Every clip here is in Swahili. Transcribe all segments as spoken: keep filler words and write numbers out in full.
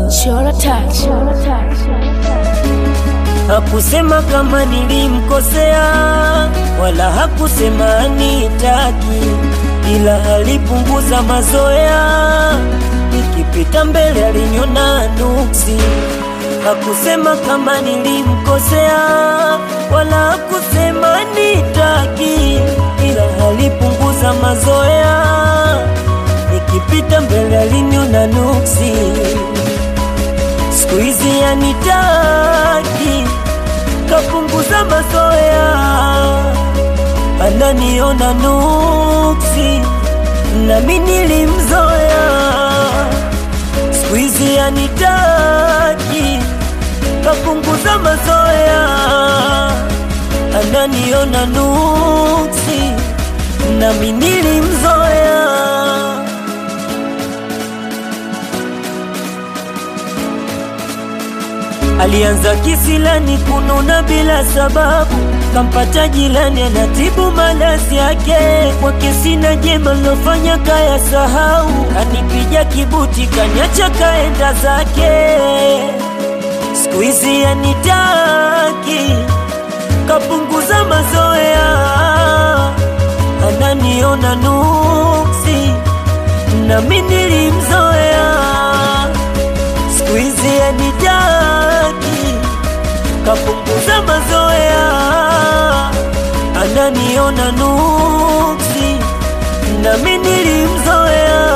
Cholo touch. Hakusema kama nilimkosea, wala hakusema anitaki, ila alipunguza mazoea. Nikipita mbele aliniona nuksi. Hakusema kama nilimkosea, wala hakusema anitaki, ila alipunguza mazoea. Nikipita mbele aliniona nuksi. Siku hizi anitaki, kapunguza mazoea, ananiona nuksi, nami nilimzoea. Siku hizi anitaki, kapunguza mazoea, ananiona nuksi, nami nilimzoea. Alianza kisilani kununa bila sababu, kampata jilani anatibu malazi yake. Kwake sina jema lofanya kaya sahau, kanipija kibuti kanyacha kaenda zake. Siku hizi anitaki, kapunguza mazoea, ananiona nuksi, nami nilimzoea. Siku hizi anitaki, kapunguza mazoea, ananiona nuksi, nami nilimzoea.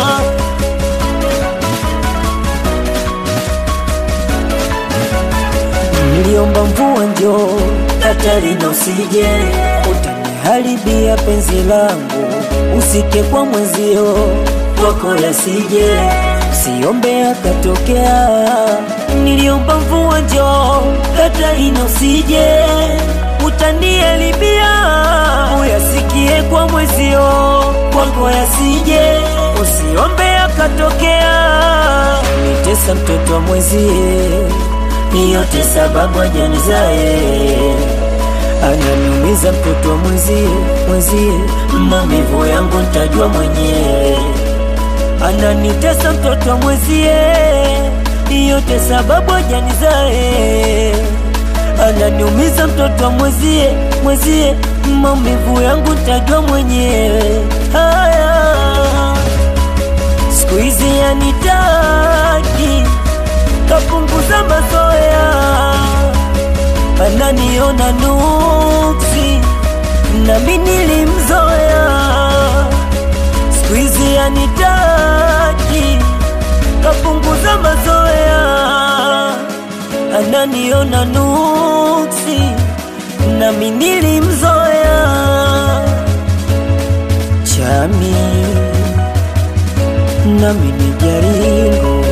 Niliomba mvua njoo, Katarina usije, utaniharibia penzi langu, usike kwa mwenzio, kwako yasije, siombe akatokea. Niliomba mvua njoo, Katarina usije, utaniharibia, uyasikie kwa mwenzio, kwako yasije, usiombe akatokea. Nitesa mtoto wa mwenzie, yote sababu hajanizae, ananiumiza mtoto wa mwenzie, mwenzie, maumivu yangu nitajua mwenyewe. Ananitesa mtoto wa mwenzie, yote sababu hajanizae, ananiumiza mtoto wa mwenzie, mwenzie, maumivu yangu nitajua mwenyewe. Haya, siku hizi anitaki, kapunguza mazoea, ananiona nuksi, nami nilimzoea. Siku hizi anitaki, kapunguza mazoea, ananiona nuksi, nami nilimzoea. Chami, nami nijaringo,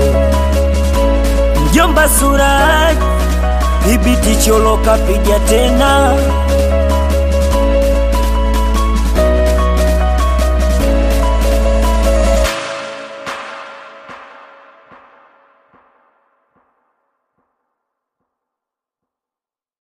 Mjomba Suraj, Ibiti Cholo kapiga tena.